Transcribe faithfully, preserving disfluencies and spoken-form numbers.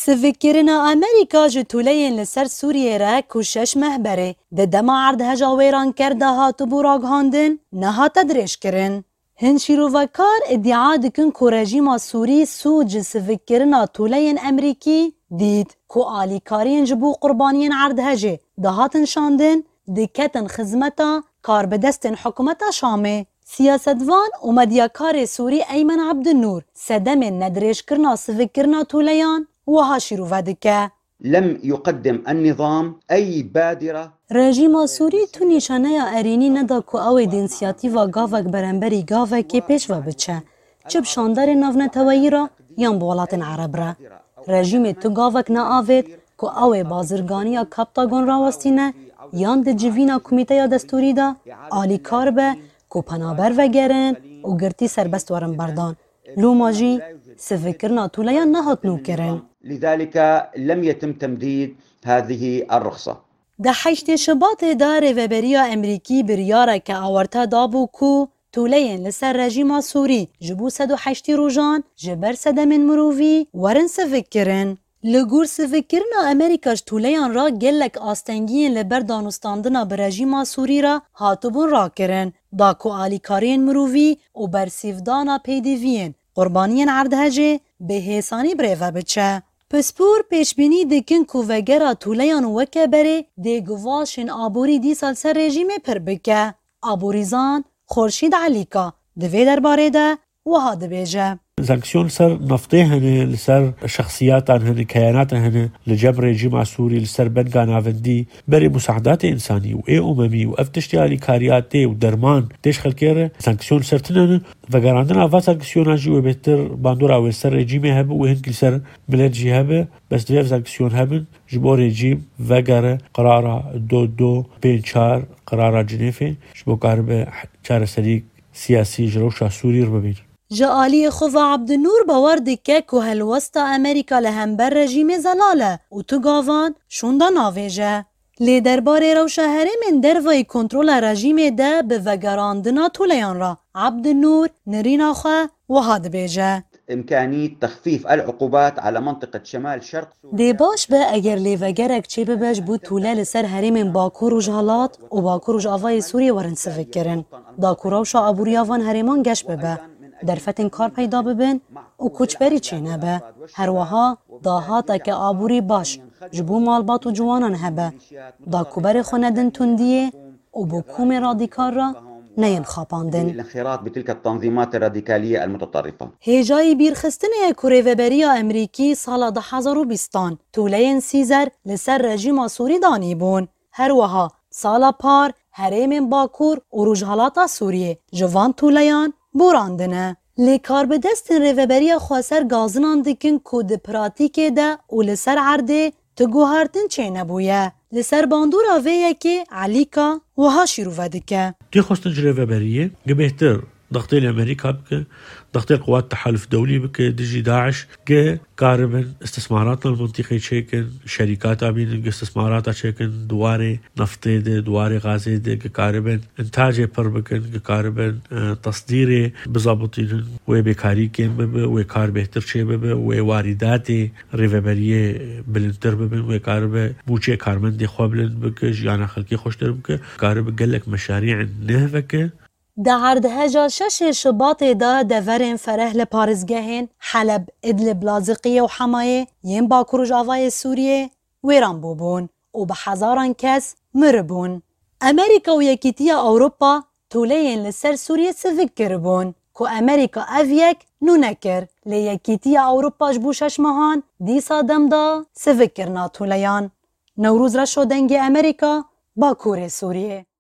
سفکرنا امریکا جتولین لسر سوریه را کشش مهبره ده دما عرض هجا ویران کرده هاتو براغ هاندن نها تدرش کرن. هنشیرو وکار ادعا دکن که رژیم سوری سوج سفکرنا تولین امریکی دید که آلیکارین جبو قربانین عرض هجه ده هاتن شاندن دکتن خزمتا کار بدستن حکومتا شامه. سیاستوان و مدیاکار سوری ایمن عبدالنور سدم ندرش کرنا سفکرنا تولیان وها شروع ودکه. لم يقدم النظام أي بادرة. رژیم سوری تو نشانه ارینی ندا که اوی دینسیاتیوا گاوک برنبری گاوک پیش و بچه. چه بشاندار نافنتوایی را یان بولاتن عرب را. رژیم تو گاوک نا آوید که اوی بازرگانی یا کپتاگون را وستینه یان ده جوینا کمیته یا دستوری دا آلی کار به که پنابر وگرن و گرتی سربست ورن بردان. لو ماجی سفکرنا تولیان نهات نو کرن. لذلك لم يتم تمديد هذه الرخصة. ده حشت شباط دار وبریا امریکی بریاره که آورتا دابو کو تولین لسر رژیم سوری جبو سد و حشتی روژان جبر سد من مرووی ورن سفکرن. لگور سفکرنا امریکاش تولیان را گلک آستنگین لبر دانستاندنا بر رژیم سوری را هاتبون را کرن. دا کو آلیکارین مرووی و برسیفدانا پیدیوین قربانین عردهجه به حسانی بریوه بچه. پسپور پیشبینی دکن که وگرا تولیان وکه بره ده گواشن آبوری دی سال سر رژیم پر بکه. آبوریزان خورشید علیکا دوی در باره ده و ها دبیجه. سانكسيون سر نفطي هن لسر شخصيات هن كيانات هن لجبر رجيم سوري لسر بنغان افندي بري مساعدات انساني واي اممي وافتشتي اليكاريات ودرمان تيش خلكيره سانكسيون سرتنن فغراندنا فا سانكسيون اجي وبتر باندورا وسر رجيم هب وهن كلسر بلاد جهاب بس ديف سانكسيون هبن جبو رجيم وغره قرار دو دو بينشار قرار جنيفه جبو قرب چار سري سياسي جروشا سوري ربين. جالی خوفا عبدالنور باورد که که هلوستا امریکا لهمبر رژیم زلاله و تو گاوان شوندا ناویجه. لی درباره رو شهره من دروی کنترول رژیم ده به وگراندنا تولیان را عبدالنور نرین خواه و هاد بیجه. إمكانية تخفيف العقوبات على منطقة شمال شرق دی باش به اگر لی وگرک چی ببش بود طوله لسر هریم باکور و جهالات و باکور و جاوای سوریه ورن سفکرن. دا کوراوشا عبوری آوان هریمان گش ببه. در فتن کار پیدا ببین و کچبری چه نبه. هر وها داهاتا که آبوری باش جبو مالبات و جوانان هبه. دا کوبر خوندن تندیه و بو کوم رادیکال را نین خاپاندن. الانخراط بتلك التنظيمات الراديكالية المتطرفة. هیجای بیرخستنه کوره وبریا امریکی سال ده هزار و بیستان تولین سیزر لسر رژیم سوری دانی بون. هر وها سال پار هریم باکور و روجهالاتا سوریه جوان تولیان براندنه. لی کار به دست ریوبریا خواسر گازنان دکن که ده پراتیکه ده و لسر عرده تگوهارتن چه نبویه. لسر باندور آویه که علیکا و ها شروع ودکه. دي خواستن ريفابريه بهتر ضغطي الامريكا بك ضغطي القوات التحالف الدولي بك دجي داعش ك قاربا استثماراتنا المنطقي شيكن شركات امين استثمارات شيكن دواري نفطي دي دواري غازي دي قاربا انتاج بربكن قاربا تصديري بضابطين وبكاري كيم وكار بهتر شي وواردات ريفابريه بلنتر بن وقاربا بوچه كارمن دي خوبلن بك يعني خلقي خوشتر بك قاربا قالك مشاريع نهفك. در عردهجا شش شباط دا دورن فرح لپارزگهن حلب ادلب لازقیه و حمایه یم باکور و جاوای سوریه ویران بوبون و به هزاران کس مربون. امریکا و یکیتیا اوروپا طولین لسر سوریه سفکر بون که امریکا اویک نو نکر لی یکیتیا اوروپا جبو شش ماهان دیسا دم دا سفکر نا طولیان. نوروز را شدنگ امریکا باکور سوریه.